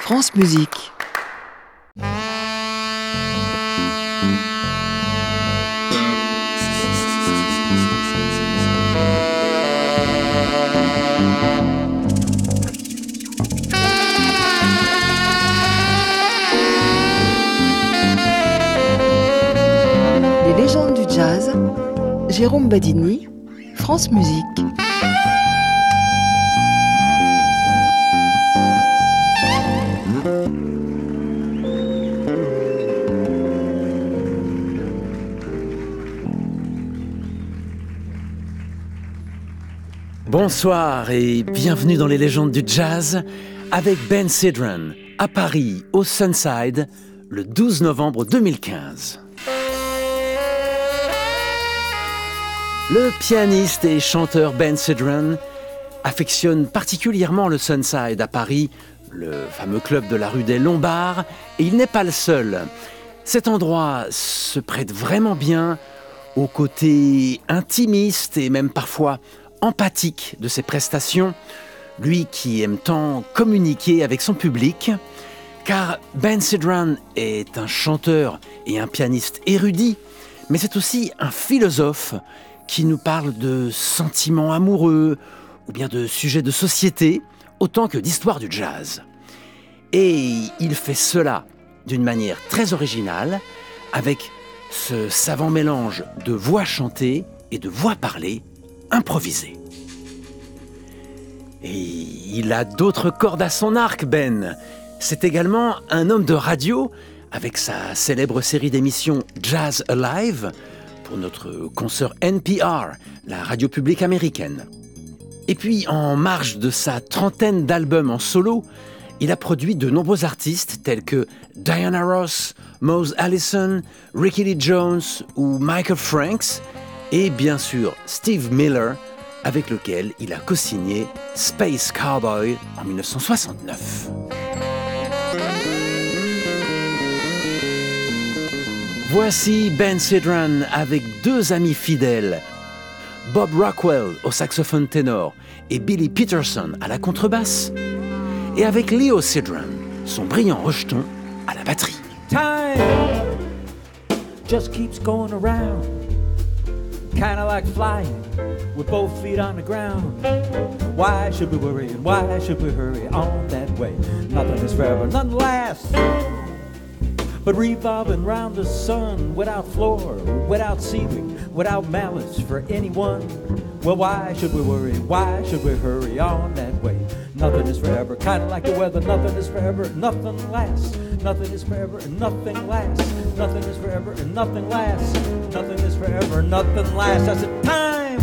France Musique. Les légendes du jazz, Jérôme Badini, France Musique. Bonsoir et bienvenue dans les légendes du jazz avec Ben Sidran à Paris, au Sunside, le 12 novembre 2015. Le pianiste et chanteur Ben Sidran affectionne particulièrement le Sunside à Paris, le fameux club de la rue des Lombards, et il n'est pas le seul. Cet endroit se prête vraiment bien au côté intimiste et même parfois empathique de ses prestations, lui qui aime tant communiquer avec son public, car Ben Sidran est un chanteur et un pianiste érudit, mais c'est aussi un philosophe qui nous parle de sentiments amoureux ou bien de sujets de société, autant que d'histoire du jazz. Et il fait cela d'une manière très originale, avec ce savant mélange de voix chantées et de voix parlées improvisées. Et il a d'autres cordes à son arc, Ben. C'est également un homme de radio, avec sa célèbre série d'émissions Jazz Alive, pour notre consoeur NPR, la radio publique américaine. Et puis, en marge de sa trentaine d'albums en solo, il a produit de nombreux artistes tels que Diana Ross, Mose Allison, Ricky Lee Jones ou Michael Franks, et bien sûr Steve Miller, avec lequel il a co-signé Space Cowboy en 1969. Voici Ben Sidran avec deux amis fidèles, Bob Rockwell au saxophone ténor et Billy Peterson à la contrebasse, et avec Leo Sidran, son brillant rejeton à la batterie. Time just keeps going around, kinda like flying with both feet on the ground. Why should we worry and why should we hurry on that way? Nothing is forever, nothing lasts, but revolving round the sun without floor, without ceiling, without malice for anyone. Well, why should we worry? Why should we hurry on that way? Nothing is forever, kind of like the weather. Nothing is forever, nothing lasts. Nothing is forever and nothing lasts. Nothing is forever and nothing lasts. Nothing is forever, nothing lasts. That's the time.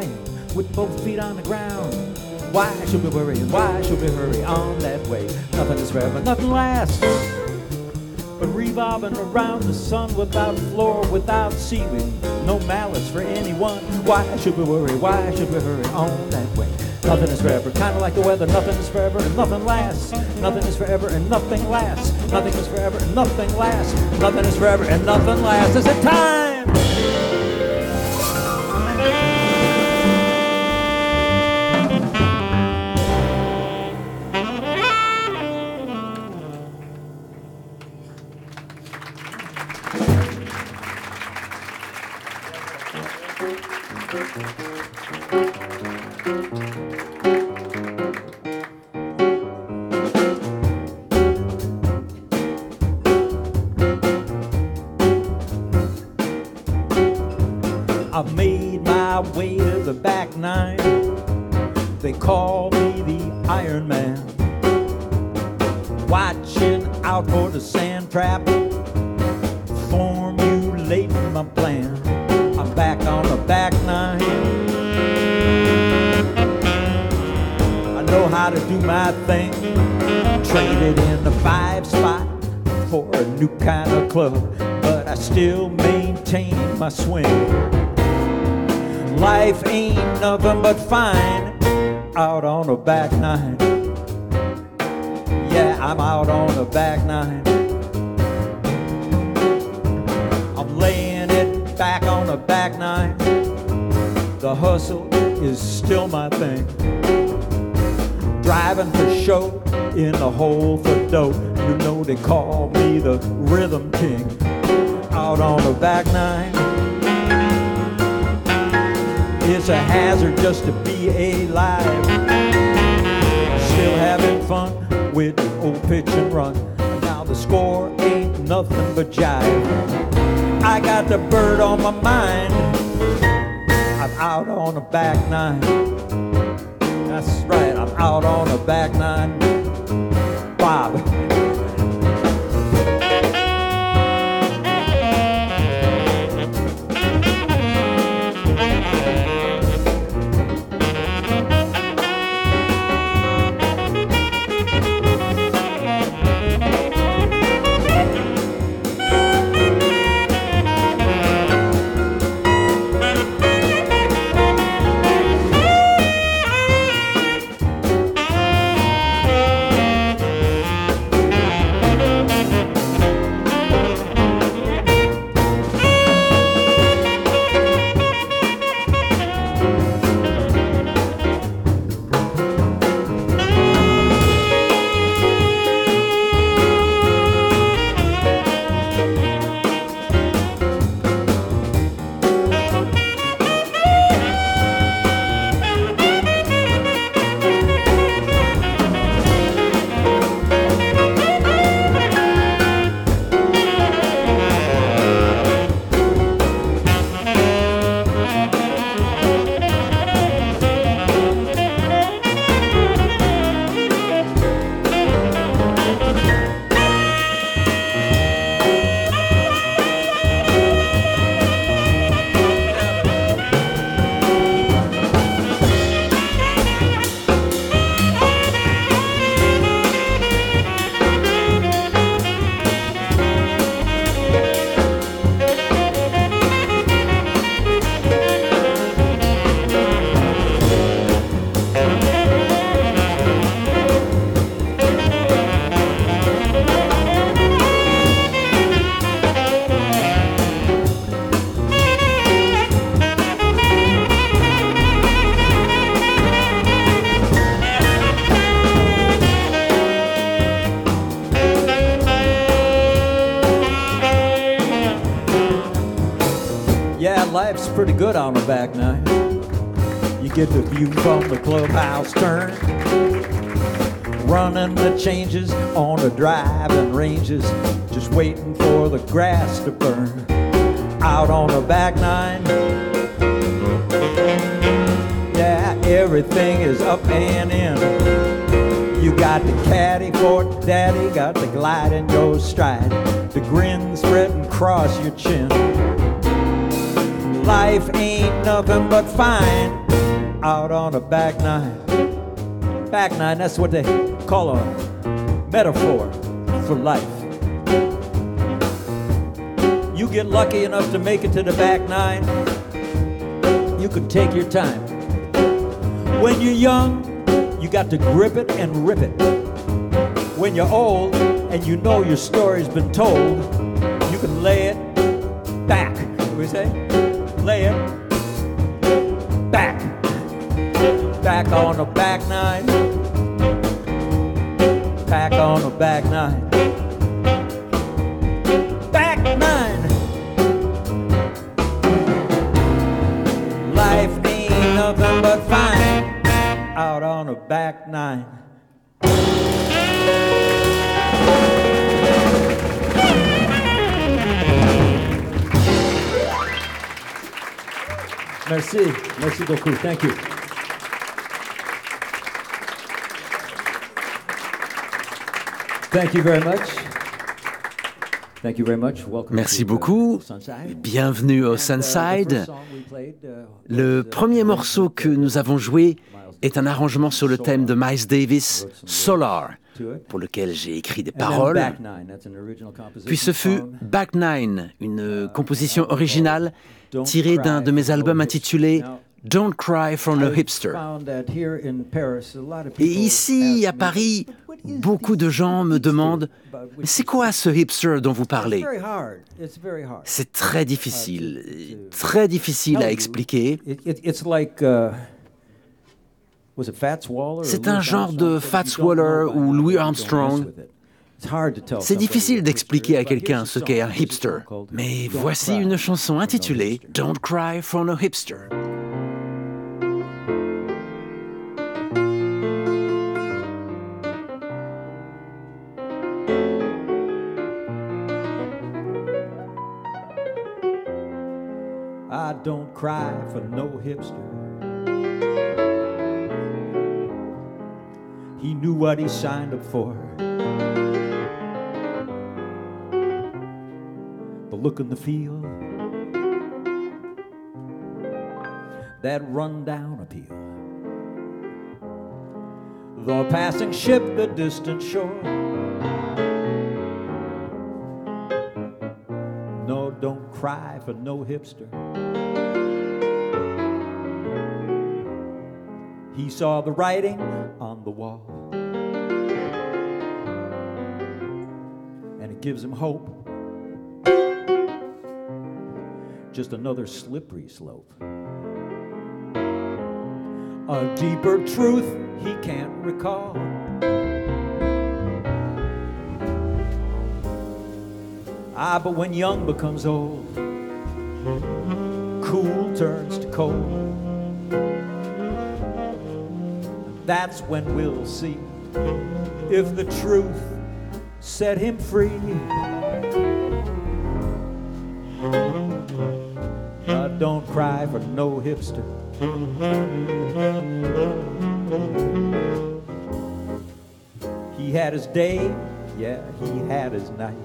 flying with both feet on the ground. Why should we worry and why should we hurry on that way? Nothing is forever, nothing lasts. But revolving around the sun without floor, without ceiling, no malice for anyone. Why should we worry? Why should we hurry on that way? Nothing is forever, kind of like the weather. Nothing is forever and nothing lasts. Nothing is forever and nothing lasts. Nothing is forever and nothing lasts. Nothing is forever and nothing lasts. Is it time? I've made my way to the back nine. They call me the Iron Man. Watching out for the sand trap, formulating my plan. I'm back on the back nine. I know how to do my thing. Traded in the 5 spot for a new kind of club, but I still maintain my swing. Life ain't nothing but fine out on the back nine. Yeah, I'm out on the back nine. I'm laying it back on the back nine. The hustle is still my thing. Driving for show in the hole for dough. You know they call me the Rhythm King. Out on the back nine. It's a hazard just to be alive. Still having fun with the old pitch and run. Now the score ain't nothing but jive. I got the bird on my mind. I'm out on the back nine. That's right, I'm out on the back nine. Bob. Life's pretty good on the back nine. You get the view from the clubhouse turn, running the changes on the driving ranges, just waiting for the grass to burn. Out on the back nine, yeah, everything is up and in. You got the caddy for daddy, got the glide in your stride, the grin spreading across your chin. Life ain't nothing but fine out on a back nine. Back nine, that's what they call a metaphor for life. You get lucky enough to make it to the back nine, you can take your time. When you're young, you got to grip it and rip it. When you're old and you know your story's been told, you can lay it back. What do we say? Lay it back. Back on the back nine. Back on the back nine. Back nine. Life ain't nothing but fine out on a back nine. Merci, merci beaucoup, thank you. Thank you very much. Thank you very much. Welcome. Merci beaucoup. Bienvenue au Sunside. Le premier morceau que nous avons joué est un arrangement sur le thème de Miles Davis, Solar, pour lequel j'ai écrit des paroles. Puis ce fut Back Nine, une composition originale tirée d'un de mes albums intitulé Don't Cry for No Hipster. Et ici, à Paris, beaucoup de gens me demandent « Mais c'est quoi ce hipster dont vous parlez ?» C'est très difficile à expliquer. C'est un genre de Fats Waller ou Louis Armstrong. C'est difficile d'expliquer à quelqu'un ce qu'est un hipster. Mais voici une chanson intitulée Don't Cry for No Hipster. I don't cry for no hipster. He knew what he signed up for. The look and the feel, that run-down appeal, the passing ship, the distant shore. No, don't cry for no hipster. He saw the writing on the wall, and it gives him hope. Just another slippery slope. A deeper truth he can't recall. But when young becomes old, cool turns to cold. That's when we'll see if the truth set him free. Don't cry for no hipster. He had his day, yeah, he had his night.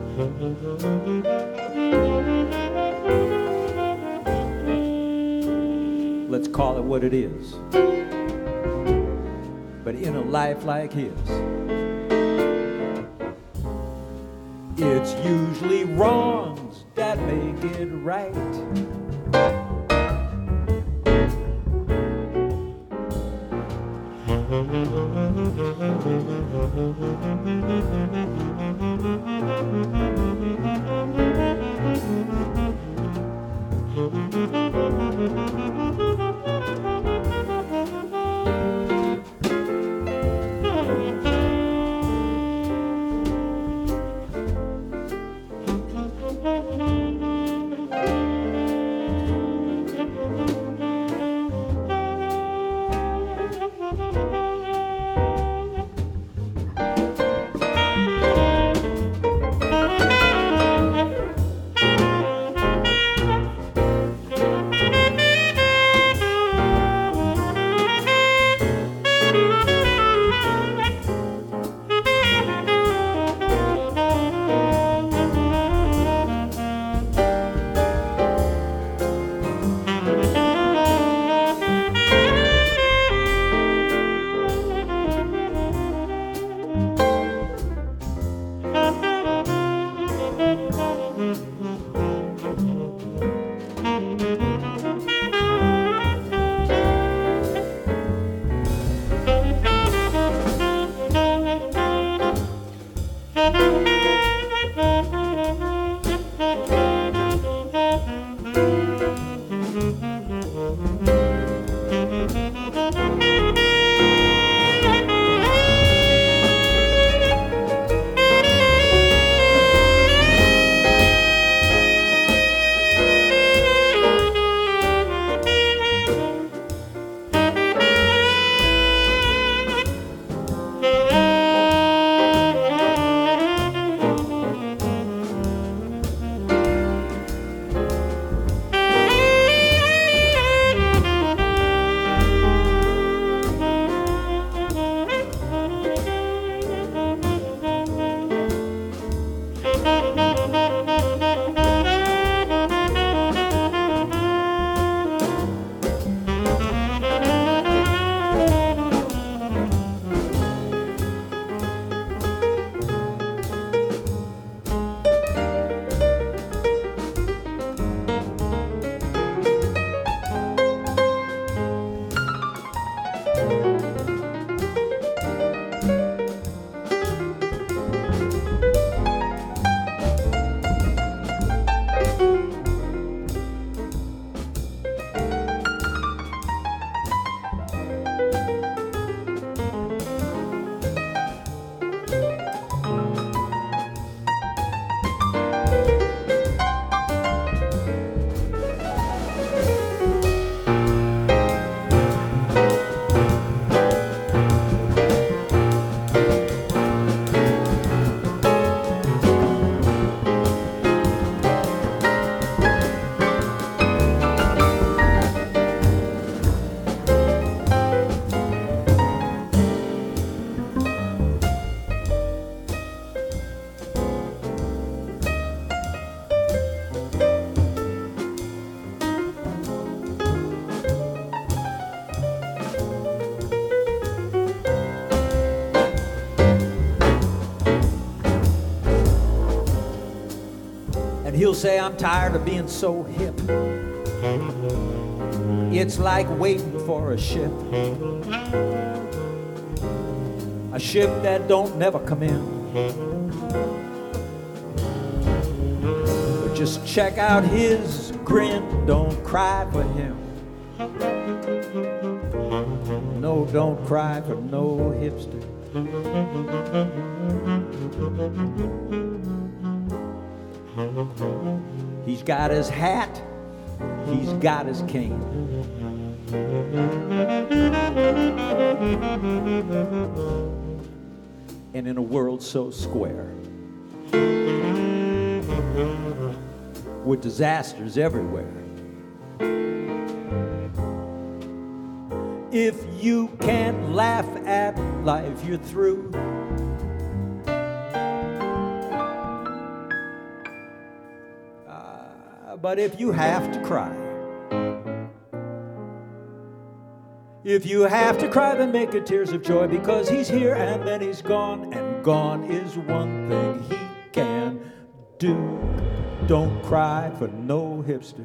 Let's call it what it is. But in a life like his, it's usually wrongs that make it right. He'll say, I'm tired of being so hip. It's like waiting for a ship that don't never come in. But just check out his grin, don't cry for him. No, don't cry for no hipster. He's got his hat, he's got his cane. And in a world so square, with disasters everywhere, if you can't laugh at life, you're through. But if you have to cry, then make it tears of joy, because he's here and then he's gone, and gone is one thing he can do. Don't cry for no hipster.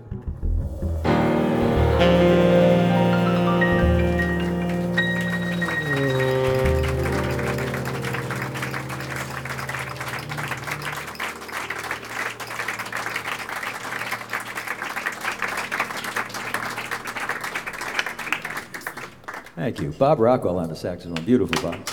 Thank you. Bob Rockwell on the saxophone. Beautiful, Bob.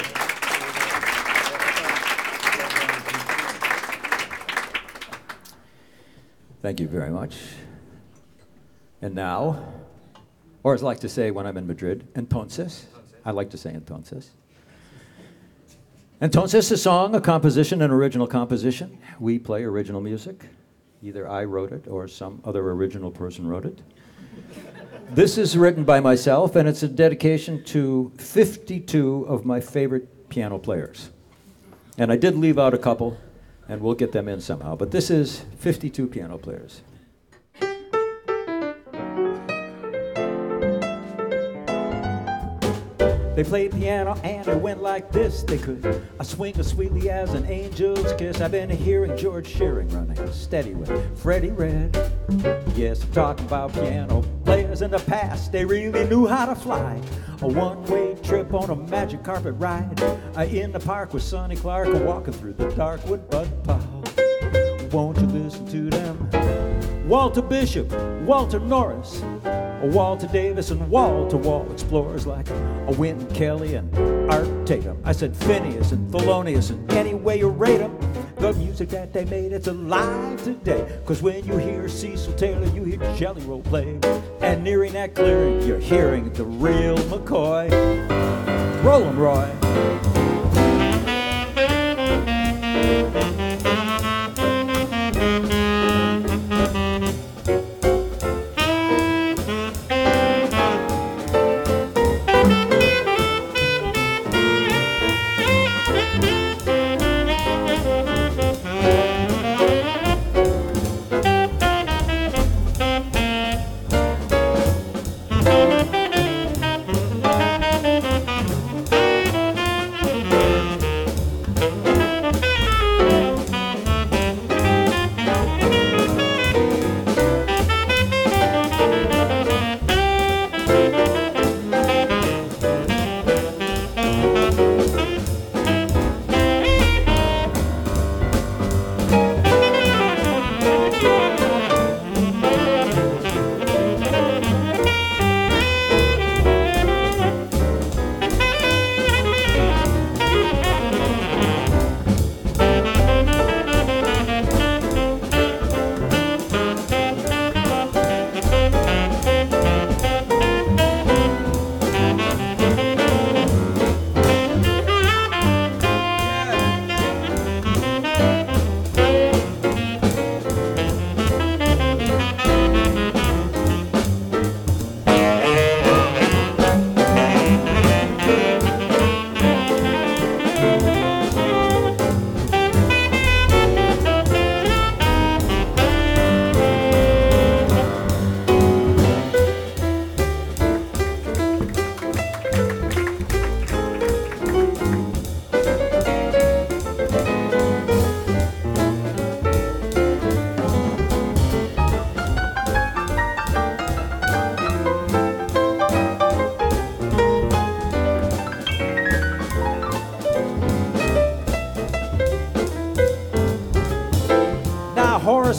Thank you very much. And now, or as I like to say when I'm in Madrid, entonces. I like to say entonces. Entonces, a song, a composition, an original composition. We play original music. Either I wrote it or some other original person wrote it. This is written by myself, and it's a dedication to 52 of my favorite piano players. And I did leave out a couple, and we'll get them in somehow. But this is 52 piano players. They played piano and it went like this. They could swing as sweetly as an angel's kiss. I've been hearing George Shearing running steady with Freddie Red. Yes, I'm talking about piano players in the past. They really knew how to fly. A one-way trip on a magic carpet ride. In the park with Sonny Clark, walking through the dark with Bud Powell. Won't you listen to them? Walter Bishop, Walter Norris, Walter Davis, and wall-to-wall explorers like a Wynton Kelly and Art Tatum. I said Phineas and Thelonious, and any way you rate them, the music that they made, it's alive today. Cause when you hear Cecil Taylor, you hear Jelly Roll play. And nearing that clearing, you're hearing the real McCoy. Roll 'em, Roy.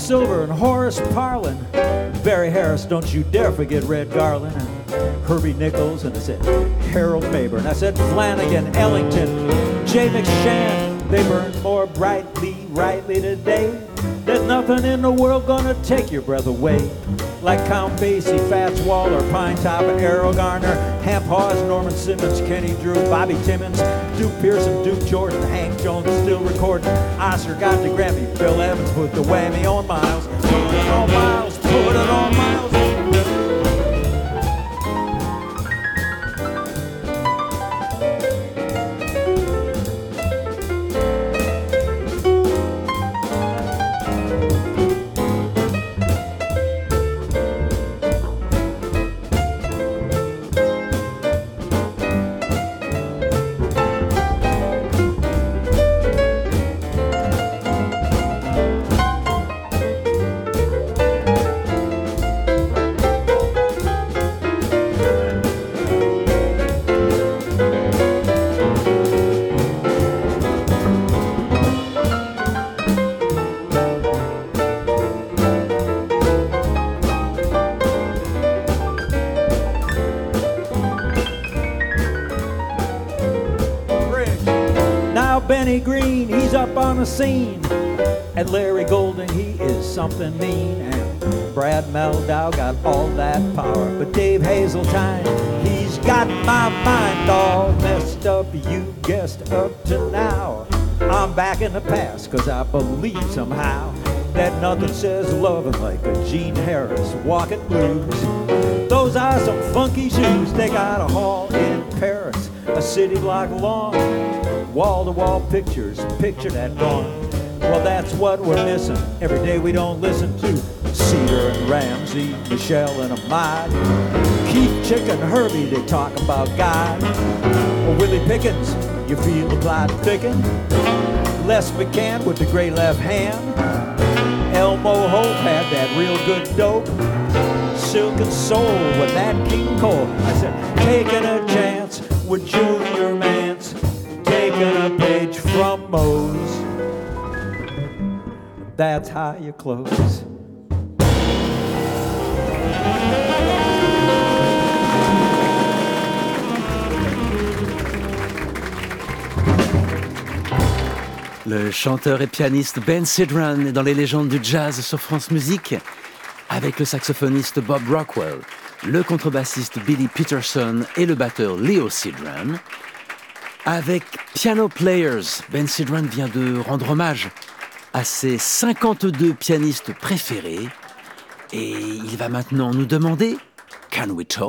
Silver and Horace Parlin. Barry Harris, don't you dare forget Red Garland. And Herbie Nichols, and I said Harold Mabern. I said Flanagan, Ellington, Jay McShann. They burn more brightly, rightly today. There's nothing in the world gonna take your breath away. Like Count Basie, Fats Waller, Pine Top, Errol Garner, Hamp Hawes, Norman Simmons, Kenny Drew, Bobby Timmons, Duke Pearson, Duke Jordan, Hank Jones still recording. Oscar got the Grammy, Bill Evans put the whammy on Miles. Put it on Miles, put it on Miles. Benny Green, he's up on the scene. And Larry Golden, he is something mean. And Brad Meldau got all that power. But Dave Hazeltine, he's got my mind all messed up. You guessed up to now. I'm back in the past, cause I believe somehow that nothing says loving like a Gene Harris walking blues. Those are some funky shoes. They got a hall in Paris, a city block long. Wall-to-wall pictures, pictured at dawn. Well, that's what we're missing. Every day we don't listen to Cedar and Ramsey, Michelle and Ahmad, Keith, Chick, and Herbie, they talk about God. Or Willie Pickens, you feel the plot thicken. Les McCann with the great left hand. Elmo Hope had that real good dope. Silk and Soul with that King Cole. I said, taking a chance with Junior Mance. Taking a page from Mose. That's how you close. Le chanteur et pianiste Ben Sidran est dans les légendes du jazz sur France Musique avec le saxophoniste Bob Rockwell, le contrebassiste Billy Peterson et le batteur Leo Sidran. Avec Piano Players, Ben Sidran vient de rendre hommage à ses 52 pianistes préférés et il va maintenant nous demander « Can we talk ?»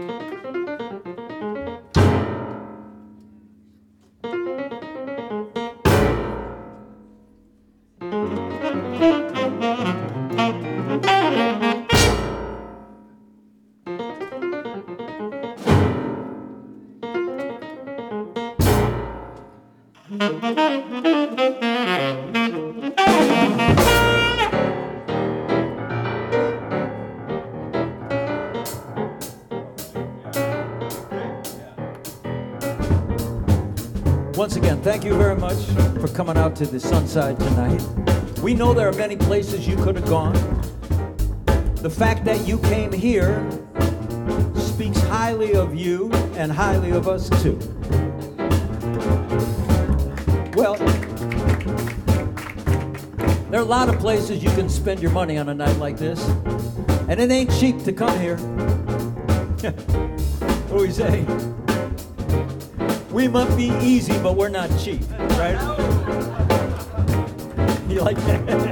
Once again, thank you very much for coming out to the Sunside tonight. We know there are many places you could have gone. The fact that you came here speaks highly of you and highly of us too. Well, there are a lot of places you can spend your money on a night like this, and it ain't cheap to come here. What do we say? We might be easy, but we're not cheap, right? You like that?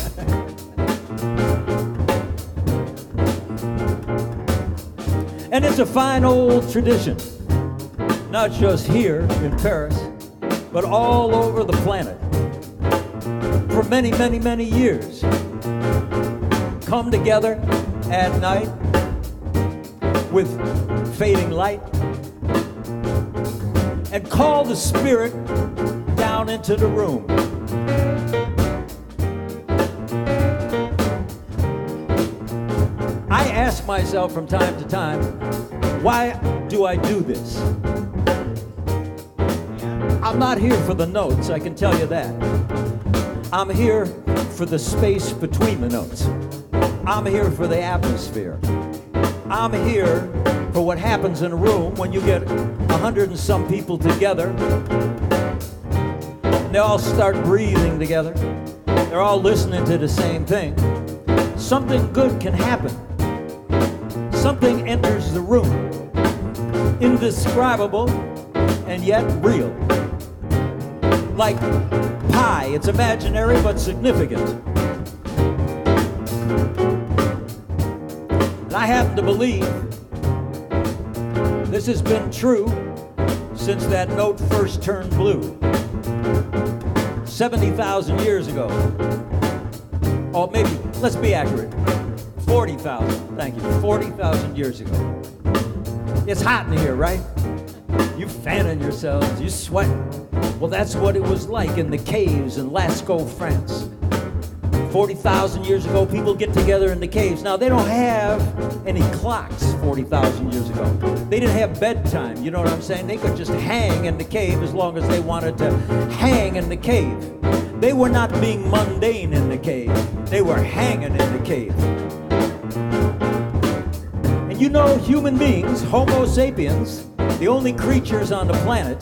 And it's a fine old tradition, not just here in Paris, but all over the planet. For many, many, many years, come together at night with fading light and call the spirit down into the room. I ask myself from time to time, why do I do this? I'm not here for the notes, I can tell you that. I'm here for the space between the notes. I'm here for the atmosphere. I'm here for what happens in a room when you get 100 and some people together. And they all start breathing together. They're all listening to the same thing. Something good can happen. Something enters the room. Indescribable and yet real. Like pi, it's imaginary but significant. And I happen to believe this has been true since that note first turned blue. 70,000 years ago. Or maybe, let's be accurate, 40,000, thank you, 40,000 years ago. It's hot in here, right? You fanning yourselves, you sweating. Well, that's what it was like in the caves in Lascaux, France. 40,000 years ago, people get together in the caves. Now, they don't have any clocks 40,000 years ago. They didn't have bedtime, you know what I'm saying? They could just hang in the cave as long as they wanted to hang in the cave. They were not being mundane in the cave. They were hanging in the cave. And you know, human beings, Homo sapiens, the only creatures on the planet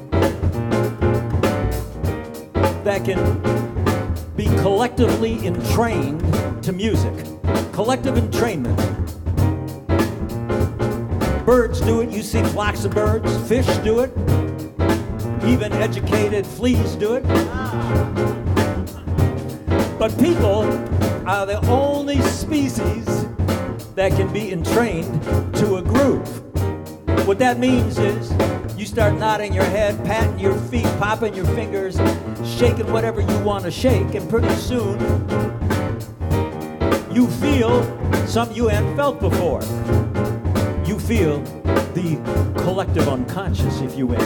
that can be collectively entrained to music. Collective entrainment. Birds do it. You see flocks of birds. Fish do it. Even educated fleas do it. But people are the only species that can be entrained to a groove. What that means is you start nodding your head, patting your feet, popping your fingers, shaking whatever you want to shake, and pretty soon you feel something you hadn't felt before. You feel the collective unconscious, if you will.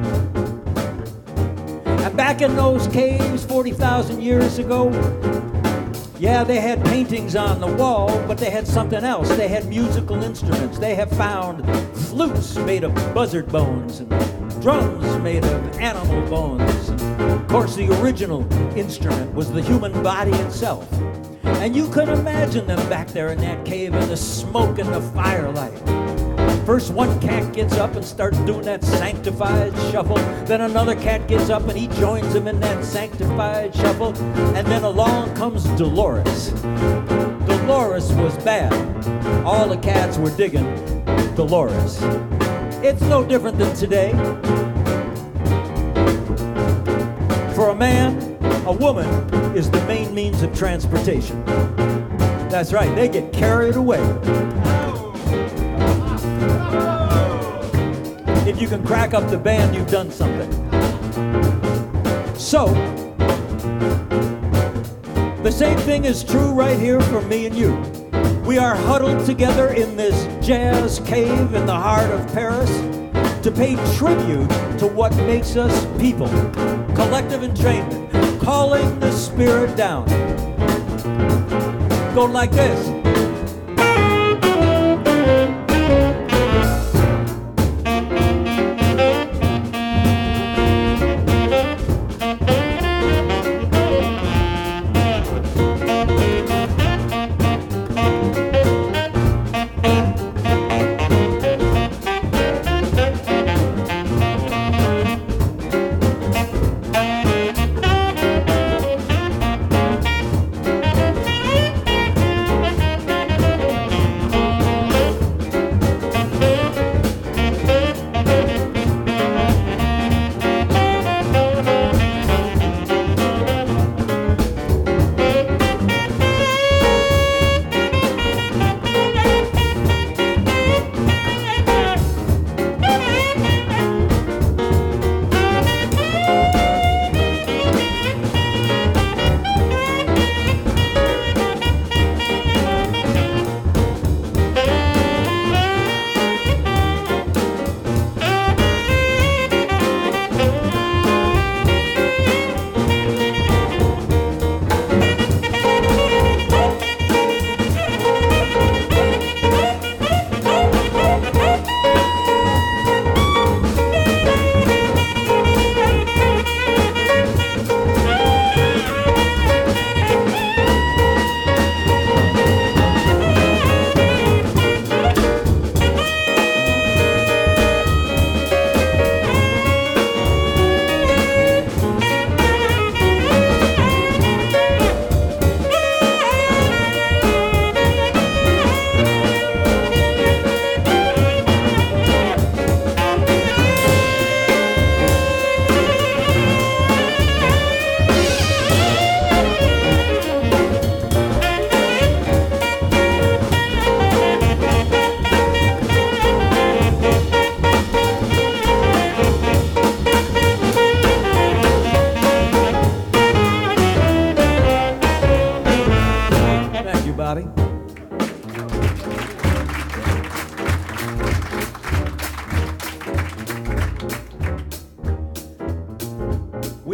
And back in those caves 40,000 years ago, yeah, they had paintings on the wall, but they had something else. They had musical instruments. They have found flutes made of buzzard bones and drums made of animal bones. And of course, the original instrument was the human body itself. And you could imagine them back there in that cave in the smoke and the firelight. First one cat gets up and starts doing that sanctified shuffle. Then another cat gets up and he joins him in that sanctified shuffle. And then along comes Dolores. Dolores was bad. All the cats were digging Dolores. It's no different than today. For a man, a woman is the main means of transportation. That's right, they get carried away. If you can crack up the band, you've done something. So, the same thing is true right here for me and you. We are huddled together in this jazz cave in the heart of Paris to pay tribute to what makes us people. Collective entrainment, calling the spirit down. Go like this.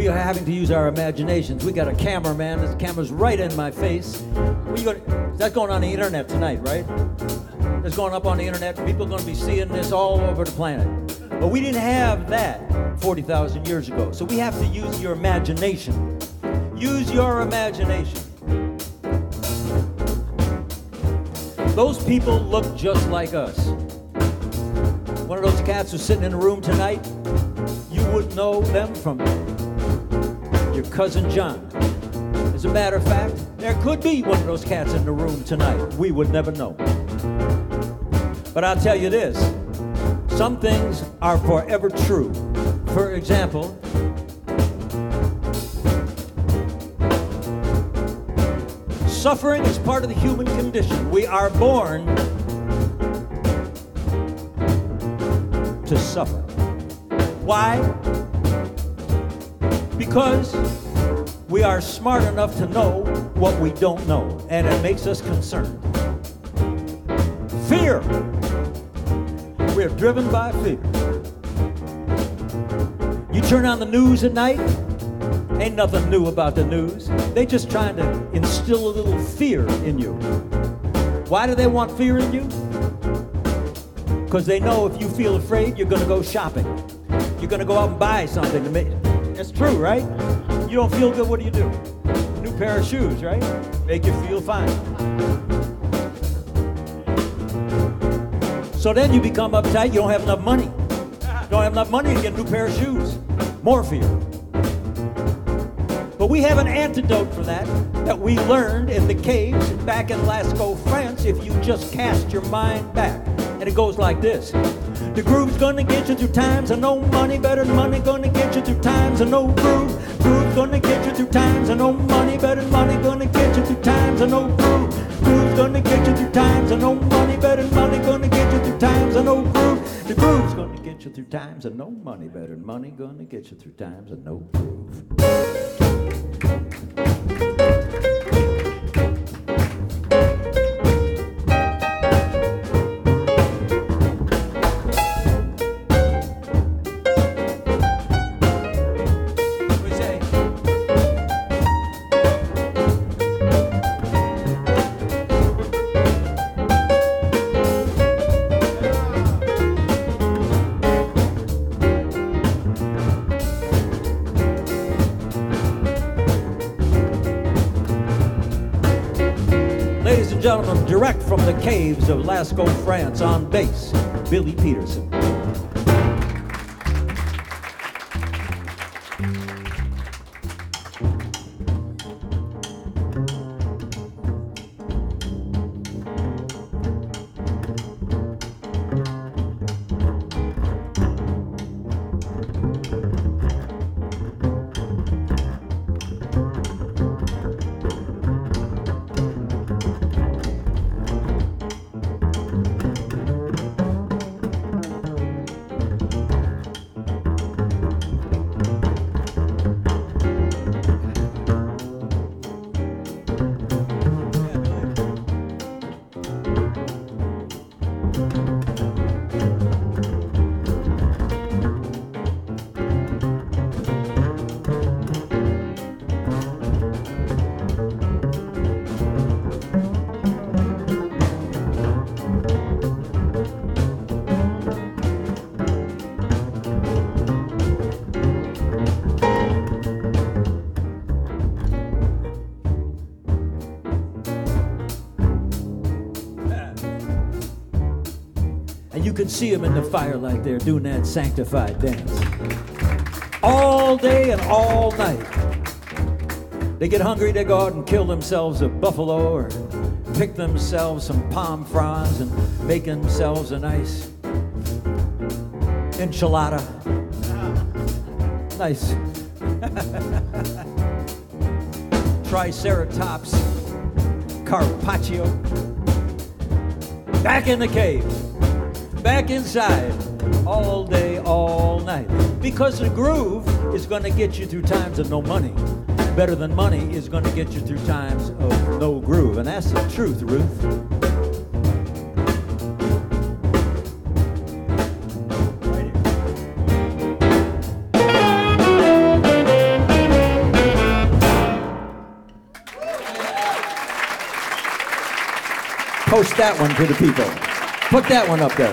we are having to use our imaginations. We got a cameraman. This camera's right in my face. That's going on the internet tonight, right? It's going up on the internet. People are going to be seeing this all over the planet. But we didn't have that 40,000 years ago. So we have to use your imagination. Use your imagination. Those people look just like us. One of those cats who's sitting in the room tonight, you would know them from your cousin John. As a matter of fact, there could be one of those cats in the room tonight. We would never know. But I'll tell you this, some things are forever true. For example, suffering is part of the human condition. We are born to suffer. Why? Because we are smart enough to know what we don't know, and it makes us concerned. Fear. We're driven by fear. You turn on the news at night, ain't nothing new about the news. They just trying to instill a little fear in you. Why do they want fear in you? Because they know if you feel afraid, you're going to go shopping. You're going to go out and buy something to make. That's true, right? You don't feel good, what do? New pair of shoes, right? Make you feel fine. So then you become uptight, you don't have enough money. You don't have enough money to get a new pair of shoes. More fear. But we have an antidote for that we learned in the caves back in Lascaux, France, if you just cast your mind back. And it goes like this. The groove's gonna get you through times of no money, better than money gonna get you through times of no groove. Groove's gonna get you through times of no money, better than money gonna get you through times of no groove. Groove's gonna get you through times of no money, better than money gonna get you through times of no groove. The groove's gonna get you through times of no money, better than money gonna get you through times of no groove. Gentlemen, direct from the caves of Lascaux, France, on bass, Billy Peterson. You can see them in the firelight there doing that sanctified dance. All day and all night. They get hungry, they go out and kill themselves a buffalo or pick themselves some palm fronds and make themselves a nice enchilada. Nice. Triceratops carpaccio. Back in the cave. Back inside, all day, all night. Because the groove is going to get you through times of no money. Better than money is going to get you through times of no groove. And that's the truth, Ruth. that one to the people. Put that one up there.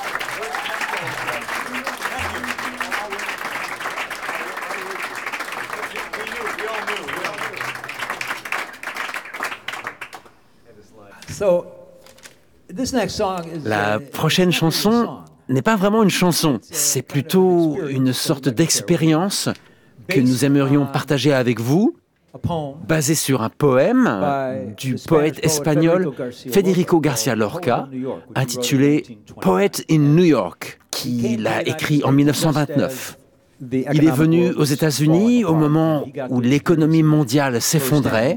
La prochaine chanson n'est pas vraiment une chanson, c'est plutôt une sorte d'expérience que nous aimerions partager avec vous, basée sur un poème du poète espagnol Federico García Lorca, intitulé Poet in New York, qu'il a écrit en 1929. Il est venu aux États-Unis au moment où l'économie mondiale s'effondrait.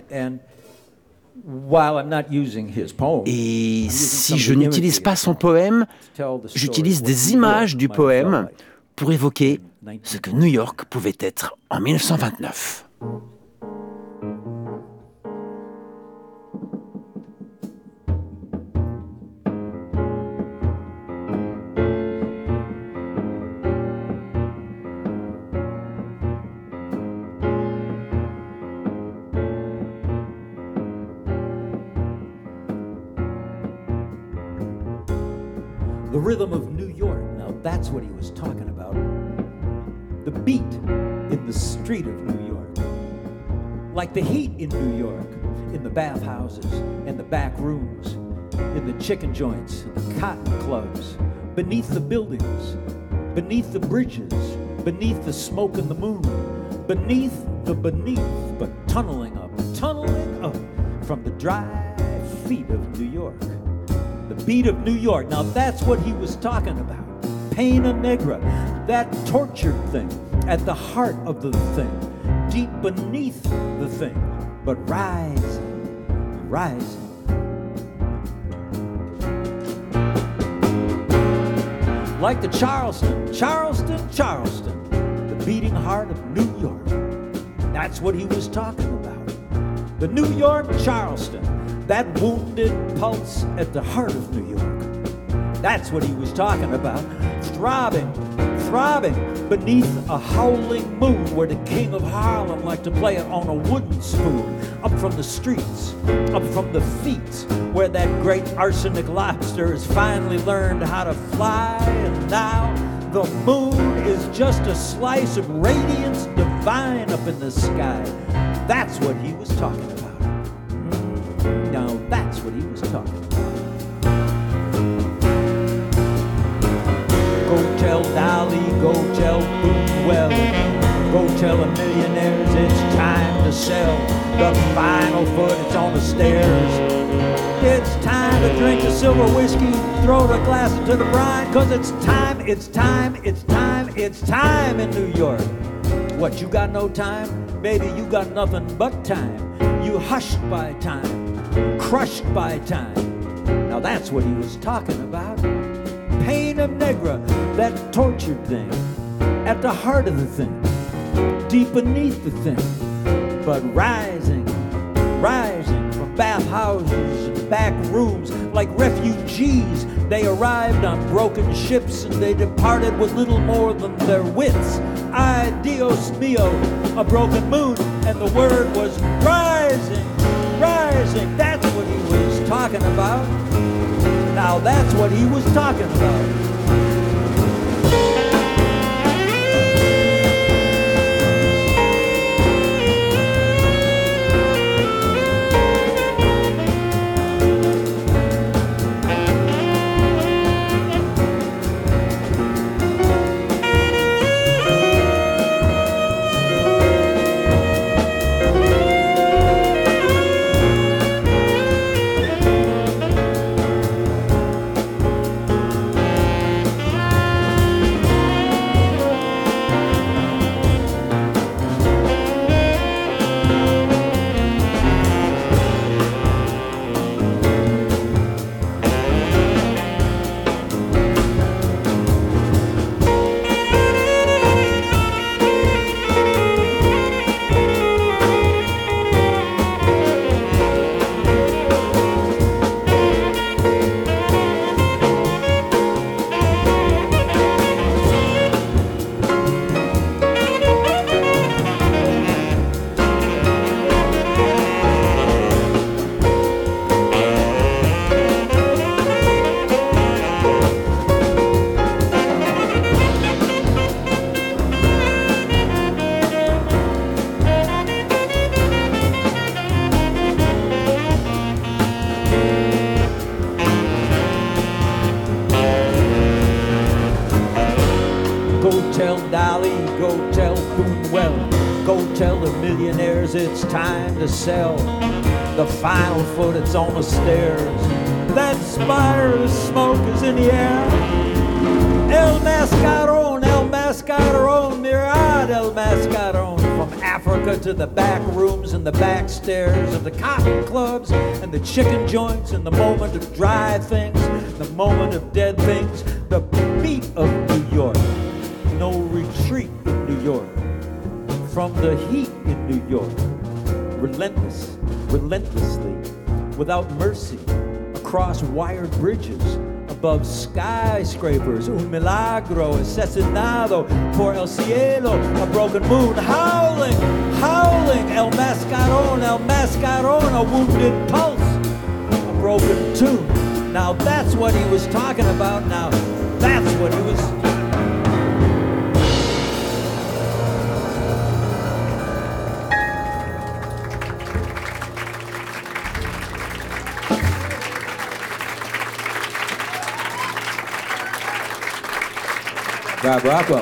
Et si je n'utilise pas son poème, j'utilise des images du poème pour évoquer ce que New York pouvait être en 1929. The rhythm of New York, now that's what he was talking about. The beat in the street of New York. Like the heat in New York, in the bathhouses, in the back rooms, in the chicken joints, in the cotton clubs, beneath the buildings, beneath the bridges, beneath the smoke and the moon, beneath, but tunneling up from the dry feet of New York. The beat of New York. Now that's what he was talking about. Pena Negra, that tortured thing at the heart of the thing, deep beneath the thing, but rising, rising. Like the Charleston, the beating heart of New York. That's what he was talking about. The New York Charleston, that wounded pulse at the heart of New York. That's what he was talking about. Throbbing beneath a howling moon where the king of Harlem liked to play it on a wooden spoon. Up from the streets, up from the feet, where that great arsenic lobster has finally learned how to fly. And now the moon is just a slice of radiance divine up in the sky. That's what he was talking about. Now that's what he was talking about. Go tell Dolly, go tell Bootwell, go tell the millionaires it's time to sell. The final foot, it's on the stairs. It's time to drink the silver whiskey, throw the glass into the brine, 'cause it's time in New York. What, you got no time? Baby, you got nothing but time. You hushed by time, crushed by time. Now that's what he was talking about. Pena Negra, that tortured thing, at the heart of the thing, deep beneath the thing, but rising from bathhouses and back rooms like refugees. They arrived on broken ships and they departed with little more than their wits. Ay, Dios mío, a broken moon, and the word was rising. That's what he was talking about. Now that's what he was talking about. millionaires, it's time to sell. The final foot, it's on the stairs. That spire of smoke is in the air. El Mascaron, Mirad El Mascaron. From Africa to the back rooms and the back stairs of the cotton clubs and the chicken joints and the moment of dry things, the moment of dead things, the beat of New York. No retreat in New York. From the heat in New York. Relentlessly, without mercy, across wired bridges, above skyscrapers, un milagro asesinado por el cielo, a broken moon, howling, el mascaron, a wounded pulse, a broken tune. Now that's what he was talking about, now that's what he was... Rob Rockwell.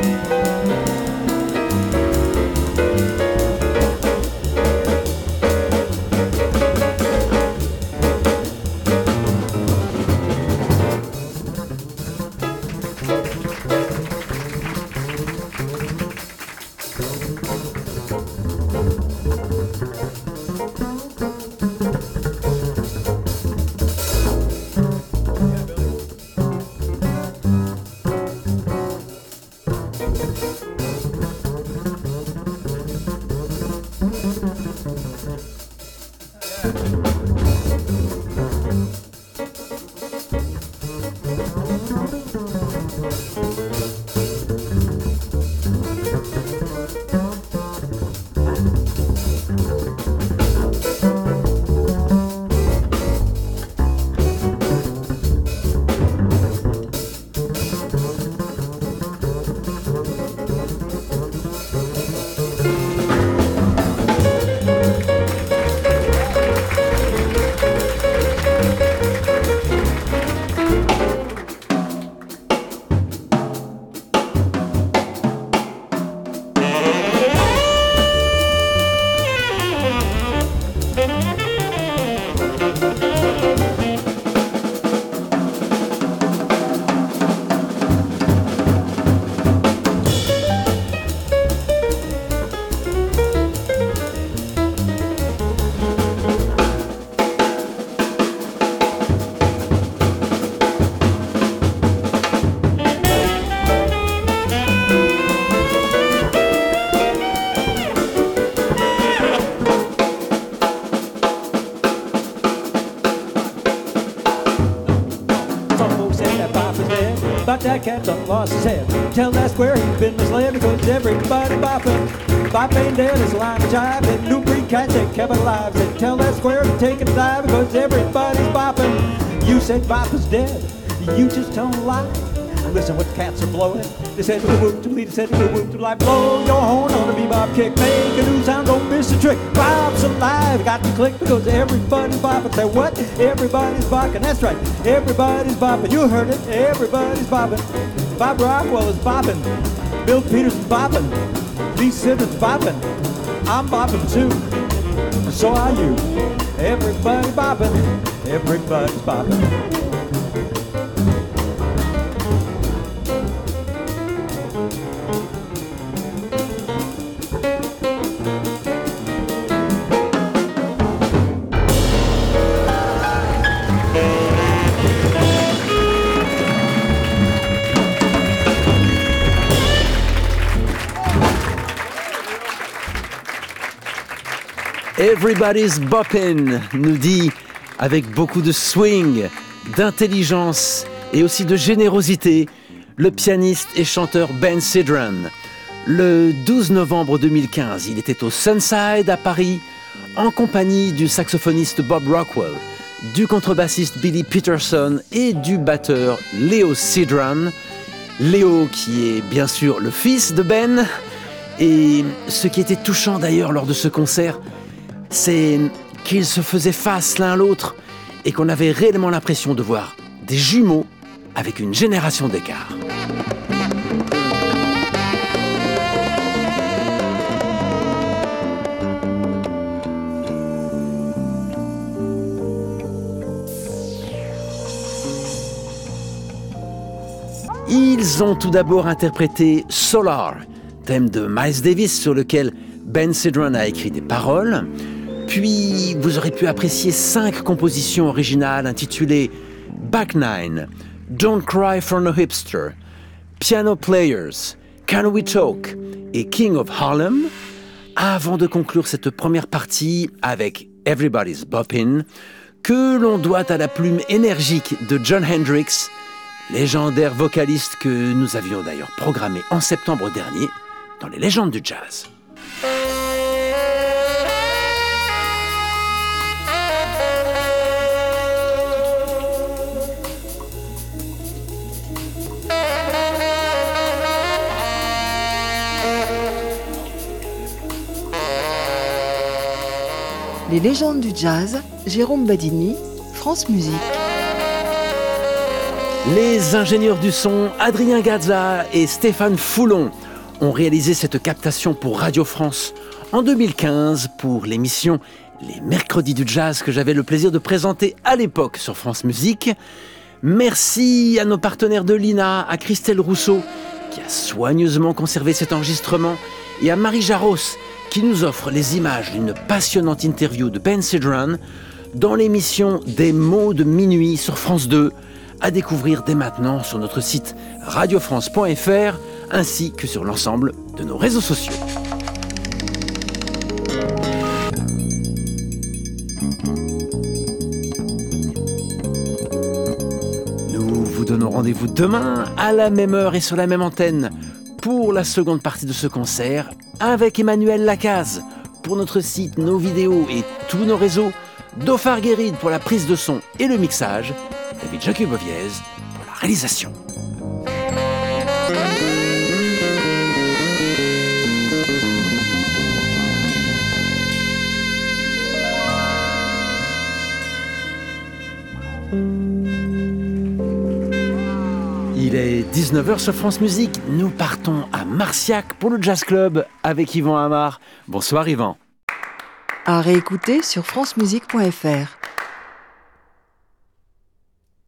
About that cat done lost his head. Tell that square he's been misled because everybody bopping. Bop ain't dead, it's a line of jive. And new breed cats that kept it alive. Said tell that square to take a dive because everybody's bopping. You said bop is dead, you just don't lie. Listen what the cats are blowing. They said to the whoop to lead, they said to the whoop to like blow your horn on a bebop kick. Make a new sound, don't miss a trick. Bop's alive, got to click because everybody's bopping. Say what? Everybody's bopping. That's right, everybody's bopping. You heard it, everybody's bopping. Bob Rockwell is bopping. Bill Peters is bopping. Lee Simmons bopping. I'm bopping too. And so are you. Everybody bopping. Everybody's bopping. Everybody's boppin', nous dit avec beaucoup de swing, d'intelligence et aussi de générosité le pianiste et chanteur Ben Sidran. Le 12 novembre 2015, il était au Sunside à Paris en compagnie du saxophoniste Bob Rockwell, du contrebassiste Billy Peterson et du batteur Leo Sidran. Leo qui est bien sûr le fils de Ben. Et ce qui était touchant d'ailleurs lors de ce concert, c'est qu'ils se faisaient face l'un à l'autre et qu'on avait réellement l'impression de voir des jumeaux avec une génération d'écart. Ils ont tout d'abord interprété Solar, thème de Miles Davis sur lequel Ben Sidran a écrit des paroles. Puis vous aurez pu apprécier 5 compositions originales intitulées Back Nine, Don't Cry for No Hipster, Piano Players, Can We Talk et King of Harlem, avant de conclure cette première partie avec Everybody's Boppin', que l'on doit à la plume énergique de Jon Hendricks, légendaire vocaliste que nous avions d'ailleurs programmé en septembre dernier dans les légendes du jazz. Les légendes du jazz, Jérôme Badini, France Musique. Les ingénieurs du son Adrien Gazza et Stéphane Foulon ont réalisé cette captation pour Radio France en 2015 pour l'émission Les Mercredis du Jazz que j'avais le plaisir de présenter à l'époque sur France Musique. Merci à nos partenaires de l'INA, à Christelle Rousseau qui a soigneusement conservé cet enregistrement et à Marie Jaros qui nous offre les images d'une passionnante interview de Ben Sidran dans l'émission Des mots de minuit sur France 2, à découvrir dès maintenant sur notre site radiofrance.fr ainsi que sur l'ensemble de nos réseaux sociaux. Nous vous donnons rendez-vous demain à la même heure et sur la même antenne pour la seconde partie de ce concert avec Emmanuel Lacaze pour notre site, nos vidéos et tous nos réseaux, Dofar Guéride pour la prise de son et le mixage, David Jakuboviez pour la réalisation. Il est 19h sur France Musique. Nous partons à Marciac pour le Jazz Club avec Yvan Amar. Bonsoir Yvan. À réécouter sur francemusique.fr.